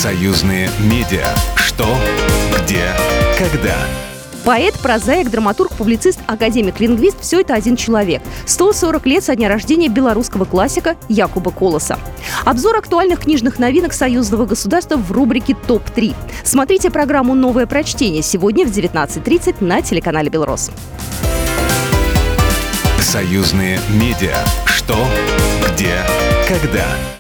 Союзные медиа. Что, где, когда. Поэт, прозаик, драматург, публицист, академик, лингвист – все это один человек. 140 лет со дня рождения белорусского классика Якуба Колоса. Обзор актуальных книжных новинок союзного государства в рубрике «Топ-3». Смотрите программу «Новое прочтение» сегодня в 19:30 на телеканале «Белрос». Союзные медиа. Что, где, когда.